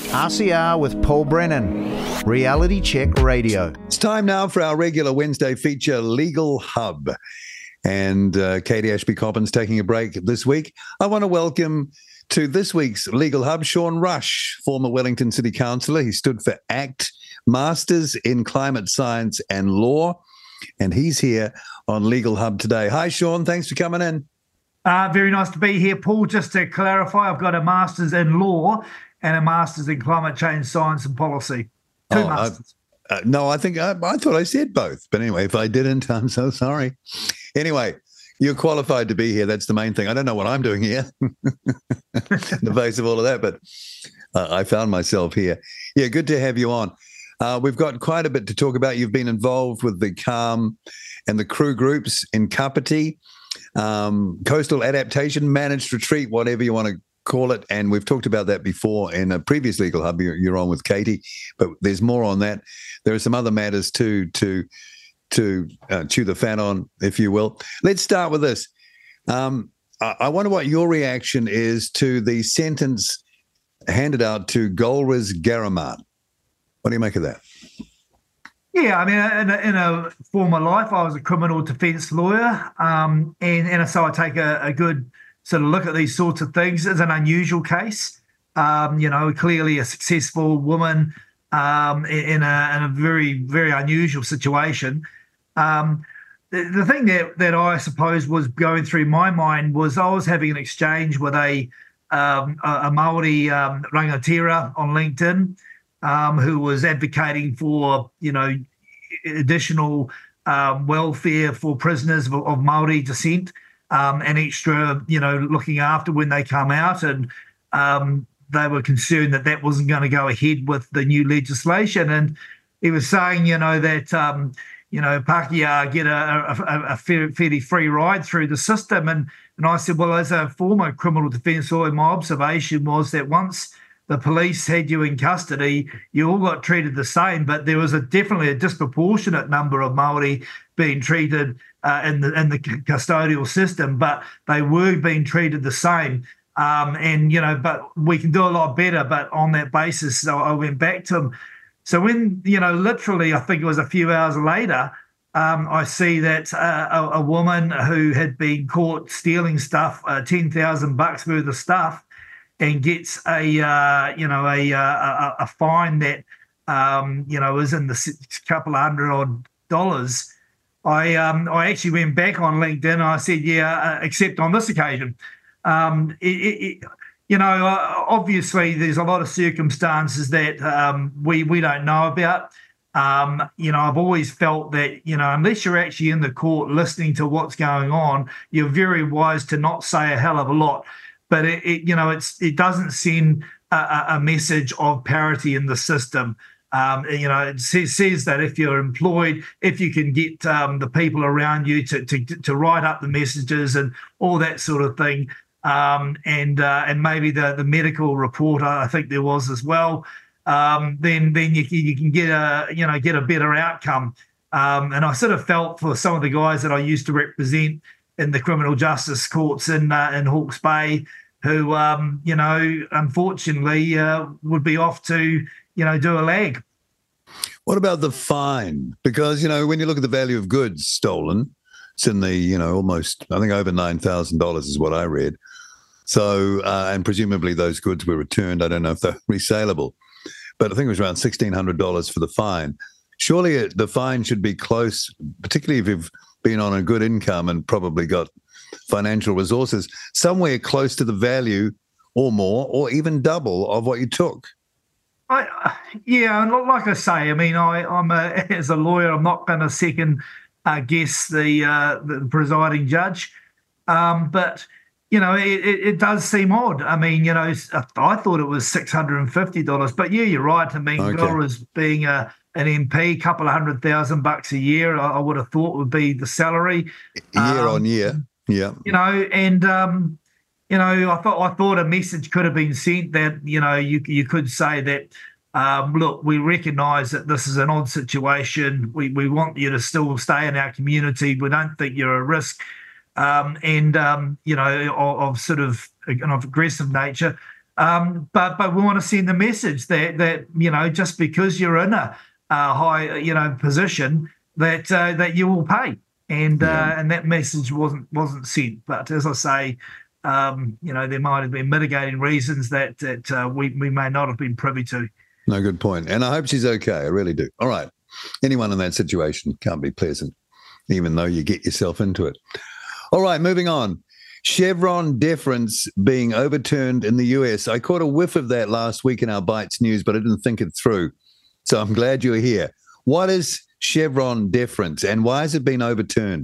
RCR with Paul Brennan, Reality Check Radio. It's time now for our regular Wednesday feature, Legal Hub. And Katie Ashby-Coppin's taking a break this week. I want to welcome to this week's Legal Hub, Sean Rush, former Wellington City Councillor. He stood for ACT, Masters in Climate Science and Law, and he's here on Legal Hub today. Hi, Sean. Thanks for coming in. Very nice to be here, Paul. Just to clarify, I've got a Masters in Law and a Masters in Climate Change Science and Policy. Two Masters. No, I thought I said both. But anyway, if I didn't, I'm so sorry. Anyway, you're qualified to be here. That's the main thing. I don't know what I'm doing here in the face of all of that, but I found myself here. Yeah, good to have you on. We've got quite a bit to talk about. You've been involved with the CALM and the crew groups in Kapiti, Coastal Adaptation, Managed Retreat, whatever you want to call it. And we've talked about that before in a previous Legal Hub. You're on with Katie, but there's more on that. There are some other matters too to chew the fat on, if you will. Let's start with this. I wonder what your reaction is to the sentence handed out to Golriz Ghahraman. What do you make of that? Yeah, I mean, in a former life, I was a criminal defence lawyer, and so I take a good sort of look at these sorts of things. It's an unusual case, clearly a successful woman in a very, very unusual situation. The thing that I suppose was going through my mind was I was having an exchange with a Māori rangatira on LinkedIn who was advocating for, additional welfare for prisoners of Māori descent and extra, looking after when they come out. And they were concerned that wasn't going to go ahead with the new legislation. And he was saying, that Pākehā get a fairly free ride through the system. And I said, well, as a former criminal defence lawyer, my observation was that once the police had you in custody, you all got treated the same, but there was definitely a disproportionate number of Māori being treated in the custodial system, but they were being treated the same. But we can do a lot better. But on that basis, so I went back to him. So when, literally, I think it was a few hours later, I see that a woman who had been caught stealing stuff, $10,000 worth of stuff, and gets a fine that is in the couple of $100 odd. I actually went back on LinkedIn and I said, except on this occasion. Obviously there's a lot of circumstances that we don't know about. I've always felt that, unless you're actually in the court listening to what's going on, you're very wise to not say a hell of a lot. But it doesn't send a message of parity in the system. It says that if you're employed, if you can get the people around you to write up the messages and all that sort of thing, and maybe the medical report, I think there was as well, then you can get a better outcome. And I sort of felt for some of the guys that I used to represent in the criminal justice courts in Hawke's Bay, who, unfortunately would be off to, do a lag. What about the fine? Because, when you look at the value of goods stolen, it's in the, almost, I think over $9,000 is what I read. So, and presumably those goods were returned. I don't know if they're resaleable, but I think it was around $1,600 for the fine. Surely the fine should be close, particularly if you've been on a good income and probably got financial resources, somewhere close to the value or more, or even double of what you took. And like I say, I mean, I'm as a lawyer, I'm not going to second guess the presiding judge, but it does seem odd. I mean, I thought it was $650, but you're right. I mean, Golriz being an MP, a couple of $100,000 a year, I would have thought would be the salary year on year. Yeah. I thought a message could have been sent that, you could say that, look, we recognise that this is an odd situation. We want you to still stay in our community. We don't think you're a risk, of sort of aggressive nature. But we want to send the message that just because you're in a high position that you will pay, and that message wasn't sent. But as I say, there might have been mitigating reasons that we may not have been privy to. No, good point. And I hope she's okay. I really do. All right. Anyone in that situation can't be pleasant, even though you get yourself into it. All right, moving on. Chevron deference being overturned in the US. I caught a whiff of that last week in our Bites News, but I didn't think it through. So I'm glad you're here. What is Chevron deference and why has it been overturned?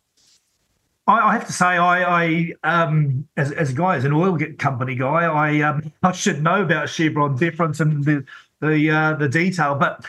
I have to say, as a guy, as an oil company guy, I should know about Chevron deference and the detail. But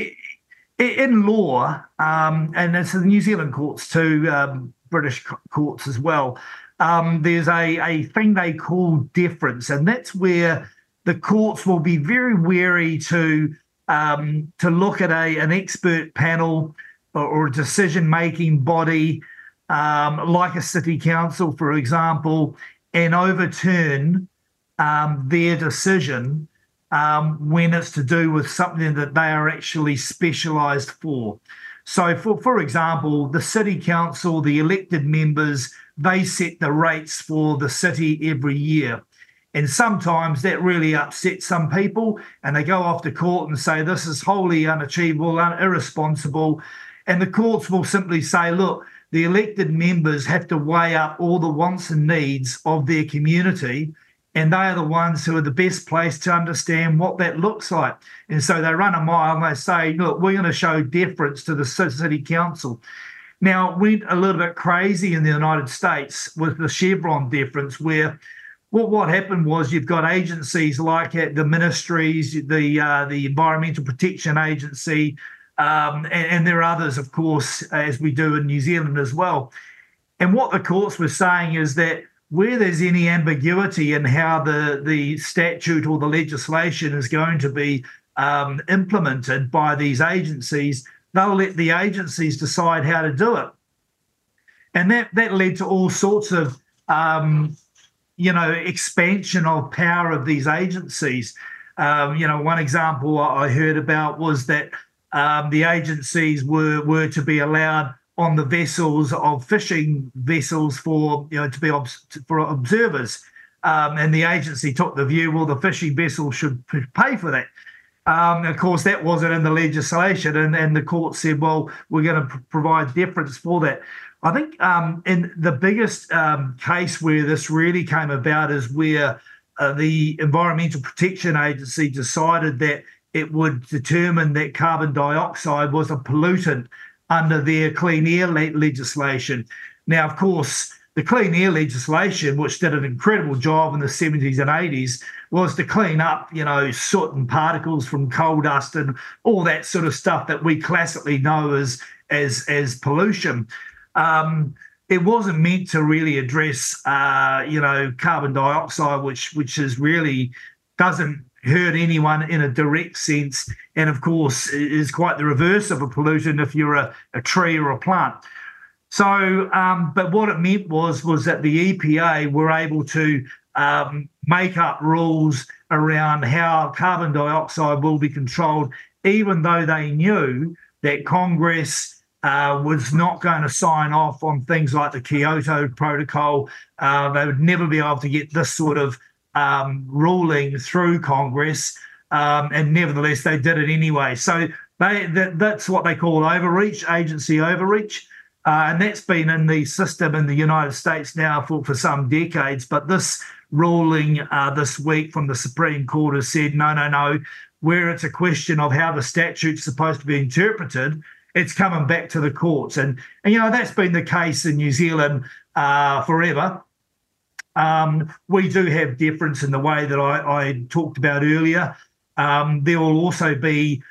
in law, and it's the New Zealand courts too, British courts as well, there's a thing they call deference, and that's where the courts will be very wary to look at an expert panel or a decision-making body like a city council, for example, and overturn their decision when it's to do with something that they are actually specialised for. So, for example, the city council, the elected members, they set the rates for the city every year. And sometimes that really upsets some people, and they go off to court and say, this is wholly unachievable, irresponsible. And the courts will simply say, look, the elected members have to weigh up all the wants and needs of their community, and they are the ones who are the best placed to understand what that looks like. And so they run a mile and they say, look, we're going to show deference to the city council. Now, it went a little bit crazy in the United States with the Chevron deference, where what happened was you've got agencies like the ministries, the Environmental Protection Agency, and there are others, of course, as we do in New Zealand as well. And what the courts were saying is that where there's any ambiguity in how the statute or the legislation is going to be implemented by these agencies, they'll let the agencies decide how to do it. And that led to all sorts of expansion of power of these agencies. One example I heard about was that the agencies were to be allowed on the vessels of fishing vessels for observers, and the agency took the view, well, the fishing vessel should pay for that. Of course, that wasn't in the legislation, and the court said, well, we're going to provide deference for that. I think in the biggest case where this really came about is where the Environmental Protection Agency decided that it would determine that carbon dioxide was a pollutant under their clean air legislation. Now, of course, the clean air legislation, which did an incredible job in the 70s and 80s, was to clean up, soot and particles from coal dust and all that sort of stuff that we classically know as pollution. It wasn't meant to really address, carbon dioxide, which is really doesn't hurt anyone in a direct sense, and of course is quite the reverse of a pollutant if you're a tree or a plant. So, but what it meant was that the EPA were able to make up rules around how carbon dioxide will be controlled, even though they knew that Congress was not going to sign off on things like the Kyoto Protocol. They would never be able to get this sort of ruling through Congress, and nevertheless they did it anyway. So that's what they call overreach, agency overreach, and that's been in the system in the United States now for some decades. But this ruling this week from the Supreme Court has said no, where it's a question of how the statute's supposed to be interpreted, it's coming back to the courts, and that's been the case in New Zealand forever. We do have deference in the way that I talked about earlier. There will also be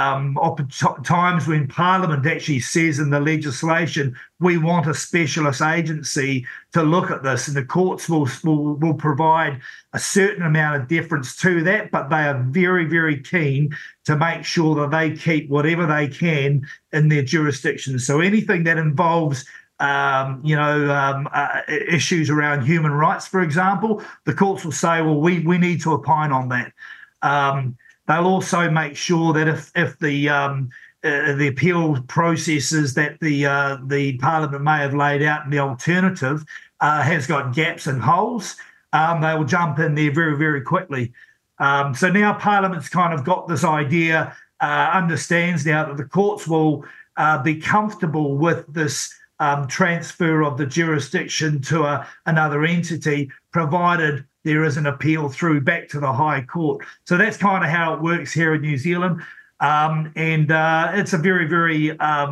times when Parliament actually says in the legislation, we want a specialist agency to look at this, and the courts will provide a certain amount of deference to that, but they are very, very keen to make sure that they keep whatever they can in their jurisdiction. So anything that involves issues around human rights, for example, the courts will say, well, we need to opine on that. They'll also make sure that if the appeal processes that the Parliament may have laid out in the alternative has got gaps and holes, they will jump in there very, very quickly. So now Parliament's kind of got this idea, understands now that the courts will be comfortable with this transfer of the jurisdiction to another entity, provided there is an appeal through back to the High Court. So that's kind of how it works here in New Zealand. And it's a very, very,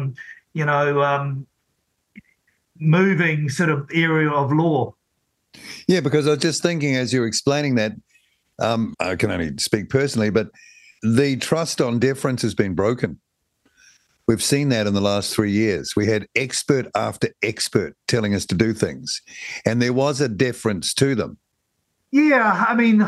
moving sort of area of law. Yeah, because I was just thinking as you were explaining that, I can only speak personally, but the trust on deference has been broken. We've seen that in the last 3 years. We had expert after expert telling us to do things, and there was a deference to them. Yeah, I mean,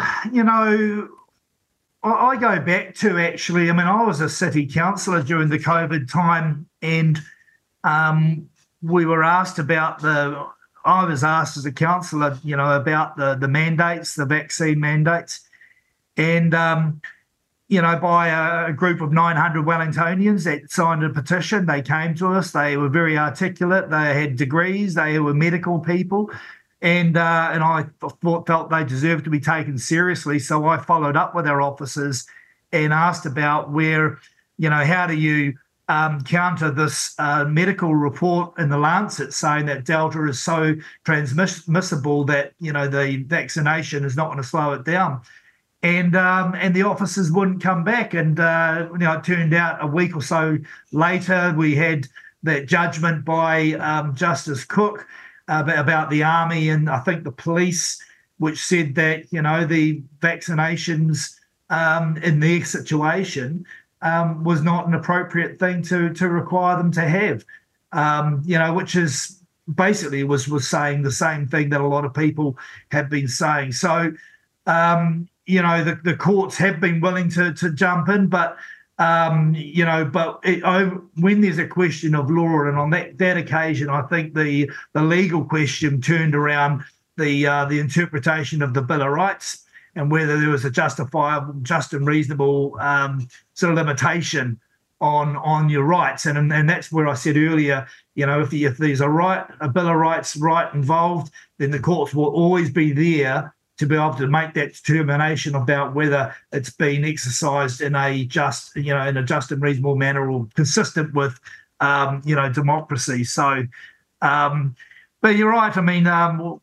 I go back to actually, I was a city councillor during the COVID time, and we were asked about I was asked as a councillor, about the mandates, the vaccine mandates. And, by a group of 900 Wellingtonians that signed a petition, they came to us. They were very articulate. They had degrees. They were medical people. And I felt they deserved to be taken seriously. So I followed up with our officers and asked about how do you counter this medical report in the Lancet saying that Delta is so transmissible that, the vaccination is not going to slow it down. And the officers wouldn't come back. And, it turned out a week or so later, we had that judgment by Justice Cook about the army and I think the police, which said that, the vaccinations in their situation was not an appropriate thing to require them to have, which is basically was saying the same thing that a lot of people have been saying. So, the courts have been willing to jump in, but when there's a question of law, and on that occasion, I think the legal question turned around the interpretation of the Bill of Rights and whether there was a justifiable, just and reasonable sort of limitation on your rights, and that's where I said earlier, if there's a Bill of Rights right involved, then the courts will always be there to be able to make that determination about whether it's been exercised in a just and reasonable manner or consistent with, democracy. So, but you're right. I mean,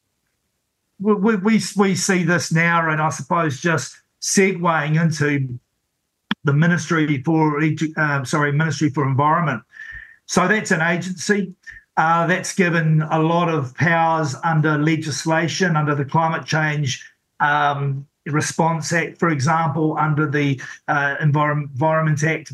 we see this now, and I suppose just segueing into the Ministry for Environment. So that's an agency. That's given a lot of powers under legislation, under the Climate Change Response Act, for example, under the Environment Act.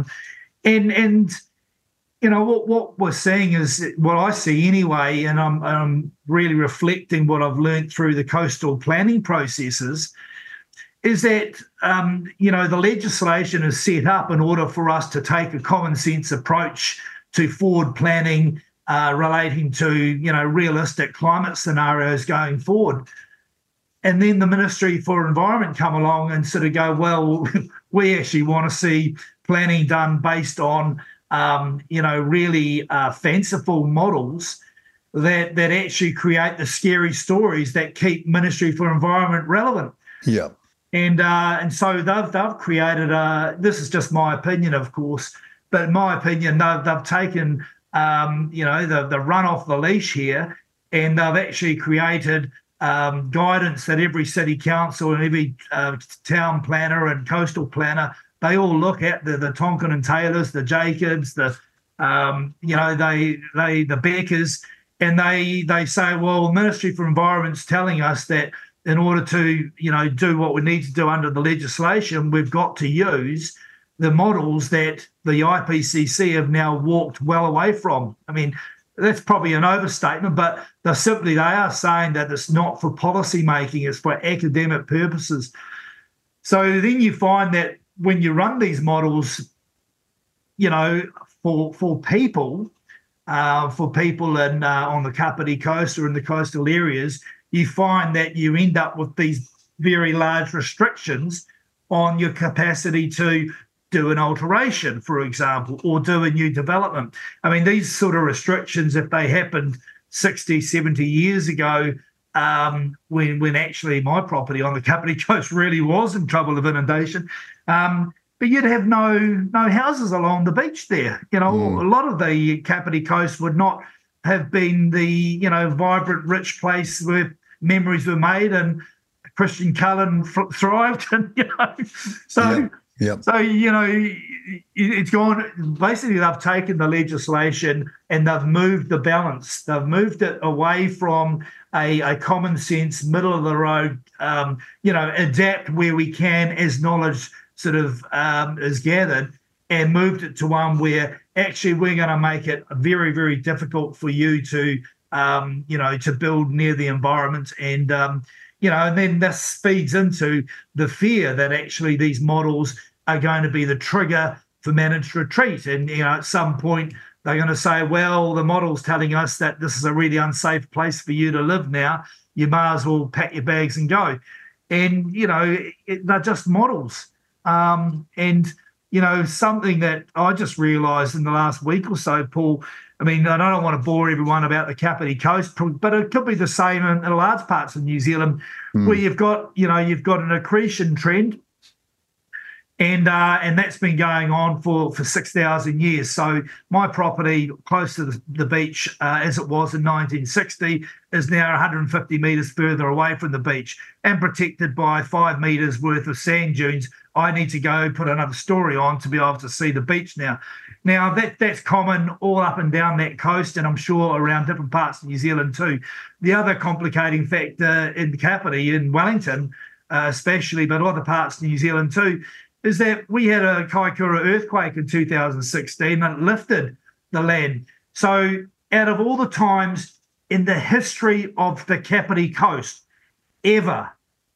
What we're seeing is what I see anyway, and I'm really reflecting what I've learned through the coastal planning processes, is that, the legislation is set up in order for us to take a common sense approach to forward planning relating to, realistic climate scenarios going forward. And then the Ministry for Environment come along and sort of go, well, we actually want to see planning done based on, really fanciful models that actually create the scary stories that keep Ministry for Environment relevant. Yeah. And so they've created this is just my opinion, of course, but in my opinion, they've taken the run off the leash here, and they've actually created guidance that every city council and every town planner and coastal planner, they all look at the Tonkin and Taylors, the Jacobs, the Beckers, and they say, well, Ministry for Environment's telling us that in order to do what we need to do under the legislation, we've got to use the models that the IPCC have now walked well away from. I mean, that's probably an overstatement, but they are saying that it's not for policy making, it's for academic purposes. So then you find that when you run these models, for people, for people on the Kapiti Coast or in the coastal areas, you find that you end up with these very large restrictions on your capacity to do an alteration, for example, or do a new development. I mean, these sort of restrictions, if they happened 60, 70 years ago, when actually my property on the Kapiti Coast really was in trouble of inundation, but you'd have no houses along the beach there. A lot of the Kapiti Coast would not have been the vibrant, rich place where memories were made and Christian Cullen thrived. And so it's gone. Basically, they've taken the legislation and they've moved the balance. They've moved it away from a common sense, middle of the road, adapt where we can as knowledge sort of is gathered, and moved it to one where actually we're going to make it very, very difficult for you to, to build near the environment. And, and then this feeds into the fear that actually these models are going to be the trigger for managed retreat. And, at some point they're going to say, well, the model's telling us that this is a really unsafe place for you to live now. You might as well pack your bags and go. And, they're just models. Something that I just realised in the last week or so, Paul, I mean, I don't want to bore everyone about the Kapiti Coast, but it could be the same in large parts of New Zealand, where you've got an accretion trend, and that's been going on for 6,000 years. So my property close to the beach, as it was in 1960, is now 150 metres further away from the beach and protected by 5 metres worth of sand dunes. I need to go put another story on to be able to see the beach now. Now, that's common all up and down that coast, and I'm sure around different parts of New Zealand too. The other complicating factor in the Kapiti, in Wellington especially, but other parts of New Zealand too, is that we had a Kaikoura earthquake in 2016 and it lifted the land. So out of all the times in the history of the Kapiti Coast ever,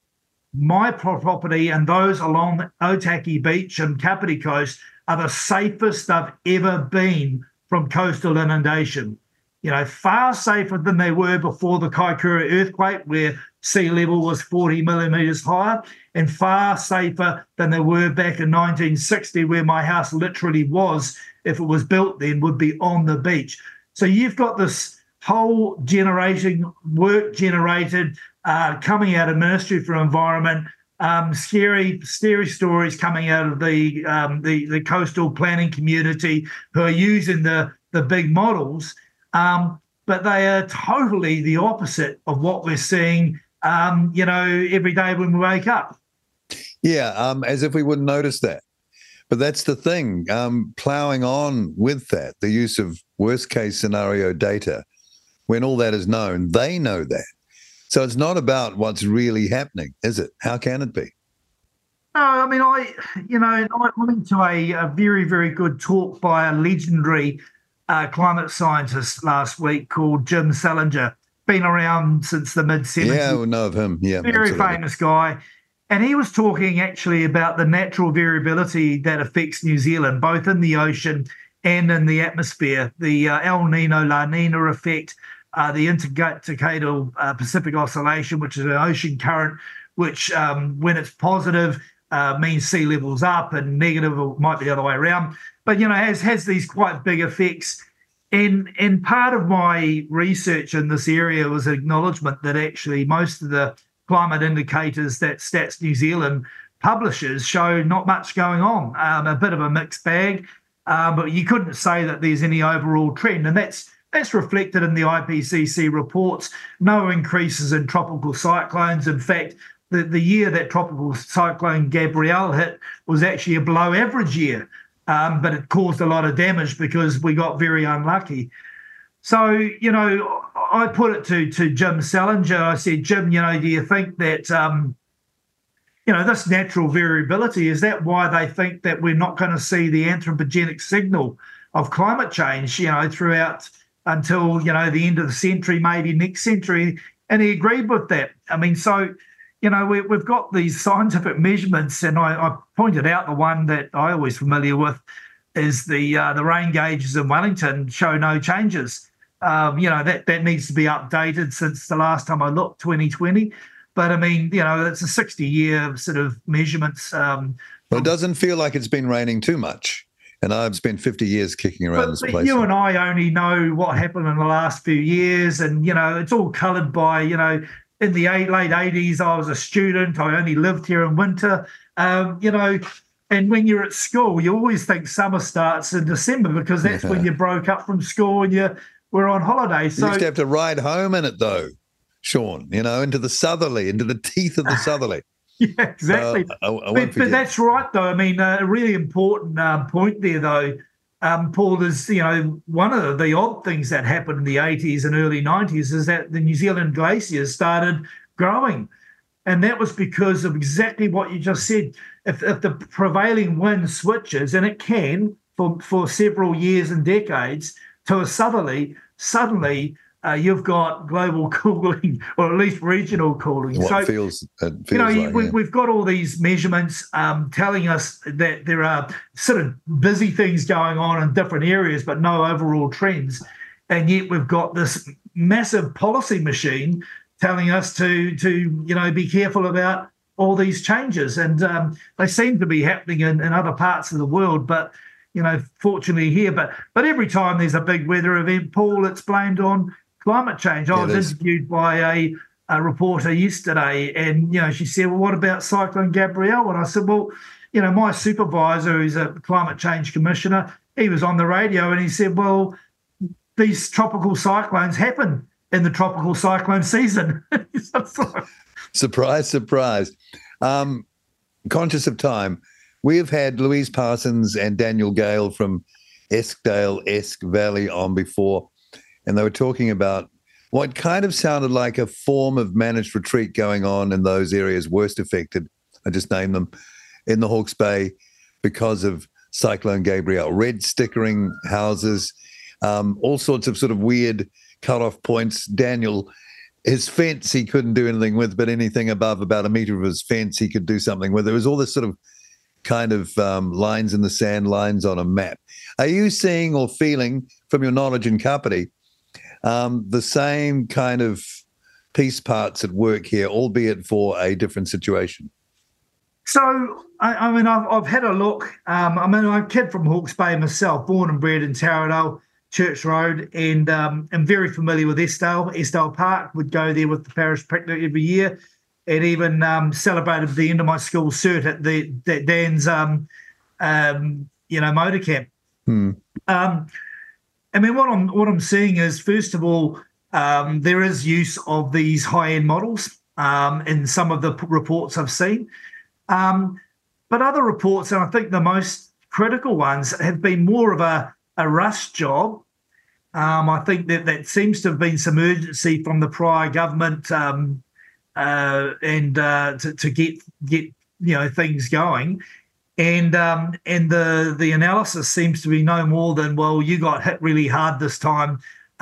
my property and those along Otaki Beach and Kapiti Coast are the safest they've ever been from coastal inundation. Far safer than they were before the Kaikoura earthquake, where sea level was 40 millimetres higher, and far safer than they were back in 1960, where my house literally was, if it was built then, would be on the beach. So you've got this whole generation, work generated, coming out of Ministry for Environment, scary stories coming out of the coastal planning community who are using the big models, but they are totally the opposite of what we're seeing, every day when we wake up. Yeah, as if we wouldn't notice that. But that's the thing, ploughing on with that, the use of worst case scenario data, when all that is known, they know that. So it's not about what's really happening, is it? How can it be? No, I mean, I went to a very, very good talk by a legendary climate scientist last week called Jim Salinger. Been around since the mid-70s. Yeah, we know of him. Yeah, very absolutely. Famous guy. And he was talking actually about the natural variability that affects New Zealand, both in the ocean and in the atmosphere. The El Nino, La Nina effect, the intergadal Pacific Oscillation, which is an ocean current, which when it's positive means sea level's up, and negative might be the other way around. But, has these quite big effects. And part of my research in this area was acknowledgement that actually most of the climate indicators that Stats New Zealand publishes show not much going on, a bit of a mixed bag, but you couldn't say that there's any overall trend. And that's reflected in the IPCC reports. No increases in tropical cyclones. In fact, the year that tropical cyclone Gabrielle hit was actually a below average year, but it caused a lot of damage because we got very unlucky. So, I put it to Jim Salinger. I said, Jim, do you think that, this natural variability, is that why they think that we're not going to see the anthropogenic signal of climate change, throughout until, the end of the century, maybe next century? And he agreed with that. I mean, so, we've got these scientific measurements, and I pointed out the one that I always familiar with is the rain gauges in Wellington show no changes. That needs to be updated since the last time I looked, 2020. But I mean, it's a 60-year sort of measurements. Well, it doesn't feel like it's been raining too much. And I've spent 50 years kicking around this place. You and I only know what happened in the last few years. And, it's all coloured by, in the late 80s, I was a student. I only lived here in winter, and when you're at school, you always think summer starts in December because that's when you broke up from school and you were on holiday. So you used to have to ride home in it, though, Sean, into the southerly, into the teeth of the southerly. Yeah, exactly. But that's right, though. I mean, a really important point there, though, Paul, is, one of the odd things that happened in the 80s and early 90s is that the New Zealand glaciers started growing. And that was because of exactly what you just said. If the prevailing wind switches, and it can for several years and decades, to a southerly, suddenly you've got global cooling, or at least regional cooling. We've got all these measurements telling us that there are sort of busy things going on in different areas, but no overall trends. And yet we've got this massive policy machine telling us to be careful about all these changes. And they seem to be happening in other parts of the world, but fortunately here. But every time there's a big weather event, Paul, it's blamed on climate change. I was interviewed by a reporter yesterday, and she said, "Well, what about Cyclone Gabrielle?" And I said, "Well, my supervisor, who's a climate change commissioner, he was on the radio, and he said, well, these tropical cyclones happen in the tropical cyclone season." Surprise, surprise. Conscious of time, we have had Louise Parsons and Daniel Gale from Eskdale, Esk Valley on before, and they were talking about what kind of sounded like a form of managed retreat going on in those areas worst affected, I just named them, in the Hawke's Bay because of Cyclone Gabrielle. Red stickering houses, all sorts of sort of weird cut-off points. Daniel, his fence he couldn't do anything with, but anything above about a metre of his fence he could do something with. There was all this sort of kind of lines in the sand, lines on a map. Are you seeing or feeling, from your knowledge in Kapiti, the same kind of piece parts at work here, albeit for a different situation? So, I've had a look. I'm a kid from Hawke's Bay myself, born and bred in Taradale, Church Road, and I'm very familiar with Eskdale Park. Would go there with the parish picnic every year, and even celebrated the end of my school cert at Dan's motor camp. What I'm seeing is, first of all, there is use of these high-end models in some of the reports I've seen, but other reports, and I think the most critical ones, have been more of a rush job. I think that seems to have been some urgency from the prior government to get things going, and the analysis seems to be no more than, well, you got hit really hard this time.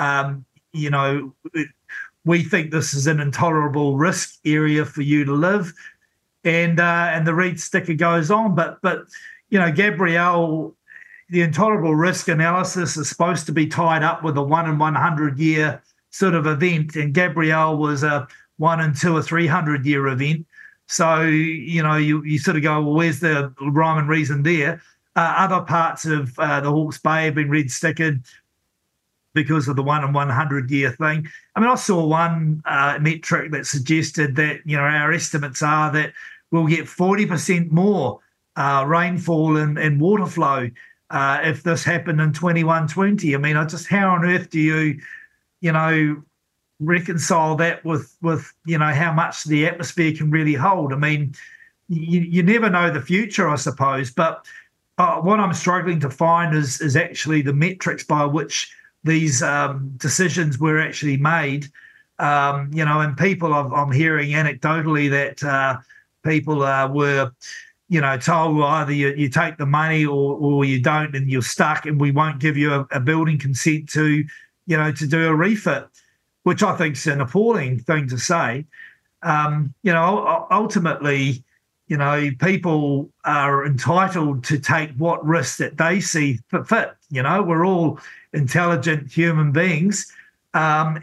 We think this is an intolerable risk area for you to live, and the red sticker goes on, but Gabrielle. The intolerable risk analysis is supposed to be tied up with a 1 in 100 year sort of event, and Gabrielle was a 1 in 200 or 300 year event. So you sort of go, well, where's the rhyme and reason there? Other parts of the Hawke's Bay have been red stickered because of the 1 in 100 year thing. I saw one metric that suggested that our estimates are that we'll get 40% more rainfall and water flow if this happened in 21-20. How on earth do you reconcile that with how much the atmosphere can really hold? You never know the future, I suppose. But what I'm struggling to find is actually the metrics by which these decisions were actually made. And people, I'm hearing anecdotally that people were told, well, either you take the money or you don't, and you're stuck, and we won't give you a building consent to do a refit, which I think is an appalling thing to say. Ultimately, people are entitled to take what risks that they see fit. We're all intelligent human beings. I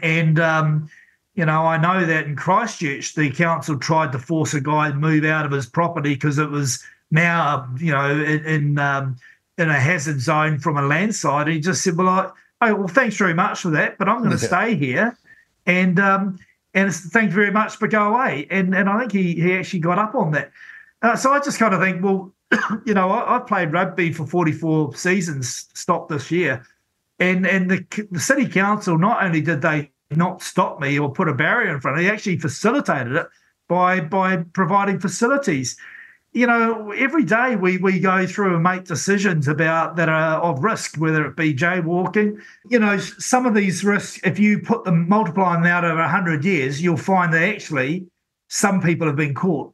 know that in Christchurch, the council tried to force a guy to move out of his property because it was now, in a hazard zone from a landslide. And he just said, well, thanks very much for that, but I'm going to stay here. And thank you very much, but go away. And I think he actually got up on that. So I just kind of think, well, I played rugby for 44 seasons, stopped this year. And the city council, not only did they not stop me or put a barrier in front, they actually facilitated it by providing facilities. Every day we go through and make decisions that are of risk, whether it be jaywalking. Some of these risks, if you multiply them out over 100 years, you'll find that actually some people have been caught.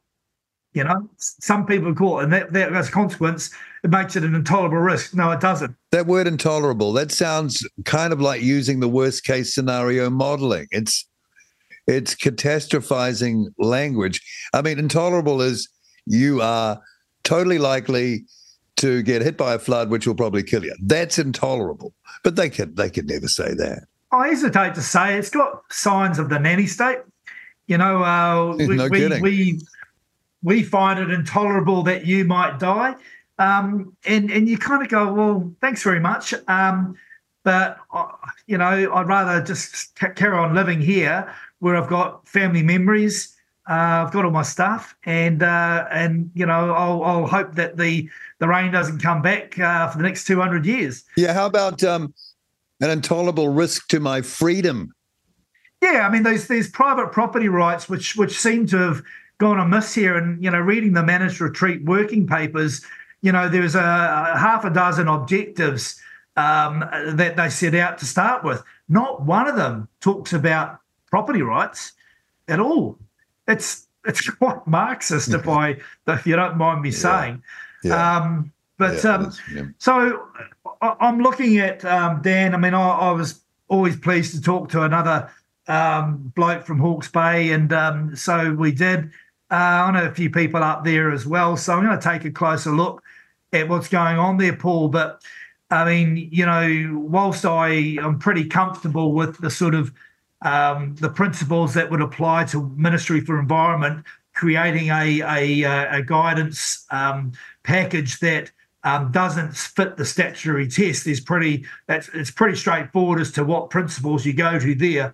Some people are caught, and that as a consequence, it makes it an intolerable risk. No, it doesn't. That word intolerable, that sounds kind of like using the worst case scenario modeling. It's catastrophizing language. I mean, intolerable is you are totally likely to get hit by a flood, which will probably kill you. That's intolerable. But they could never say that. I hesitate to say it's got signs of the nanny state. No kidding. We find it intolerable that you might die. And you kind of go, well, thanks very much. But I'd rather just carry on living here where I've got family memories. I've got all my stuff, and I'll hope that the rain doesn't come back for the next 200 years. Yeah, how about an intolerable risk to my freedom? Yeah, I mean, there's private property rights which seem to have gone amiss here. And reading the managed retreat working papers, there's a half a dozen objectives that they set out to start with. Not one of them talks about property rights at all. It's quite Marxist, if you don't mind me saying. Yeah. So I'm looking at Dan. I mean, I was always pleased to talk to another bloke from Hawke's Bay, and so we did. I know a few people up there as well, so I'm going to take a closer look at what's going on there, Paul. But I mean, whilst I'm pretty comfortable with the sort of the principles that would apply to Ministry for Environment, creating a guidance package that doesn't fit the statutory test. It's pretty straightforward as to what principles you go to there.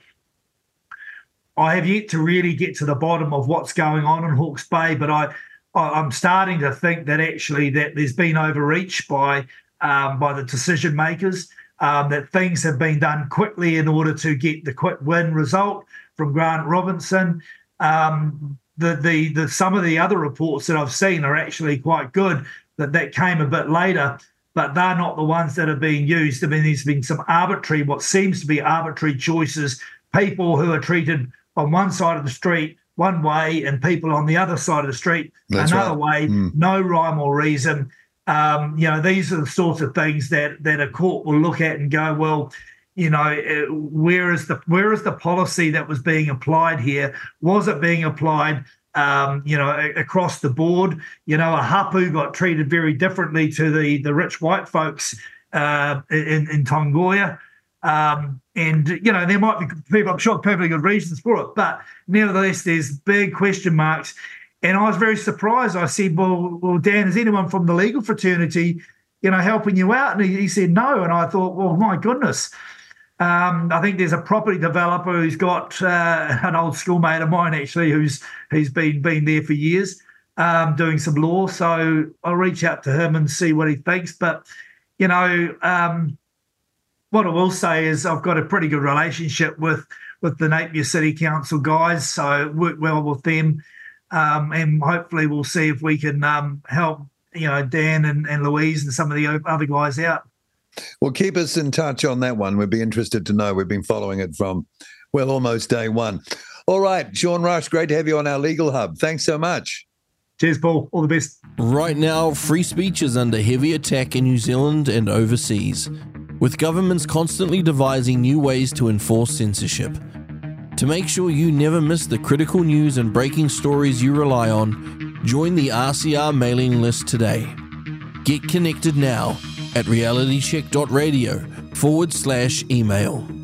I have yet to really get to the bottom of what's going on in Hawke's Bay, but I'm starting to think that actually that there's been overreach by the decision makers. That things have been done quickly in order to get the quick win result from Grant Robinson. Some of the other reports that I've seen are actually quite good. That came a bit later, but they're not the ones that are being used. I mean, there's been some what seems to be arbitrary choices. People who are treated on one side of the street one way, and people on the other side of the street another way. No rhyme or reason. These are the sorts of things that a court will look at and go, well, where is the policy that was being applied here? Was it being applied, across the board? A hapu got treated very differently to the rich white folks in Tongoia. There might be people, I'm sure, perfectly good reasons for it, but nevertheless, there's big question marks. And I was very surprised. I said, well, Dan, is anyone from the legal fraternity, helping you out? And he said no. And I thought, well, my goodness. I think there's a property developer who's got an old schoolmate of mine, actually, who's been there for years, doing some law. So I'll reach out to him and see what he thinks. But, what I will say is I've got a pretty good relationship with the Napier City Council guys, so I work well with them. And hopefully we'll see if we can help, Dan and Louise and some of the other guys out. Well, keep us in touch on that one. We'd be interested to know. We've been following it from, almost day one. All right, Sean Rush, great to have you on our Legal Hub. Thanks so much. Cheers, Paul. All the best. Right now, free speech is under heavy attack in New Zealand and overseas, with governments constantly devising new ways to enforce censorship. To make sure you never miss the critical news and breaking stories you rely on, Join the RCR mailing list today. Get connected now at realitycheck.radio/email.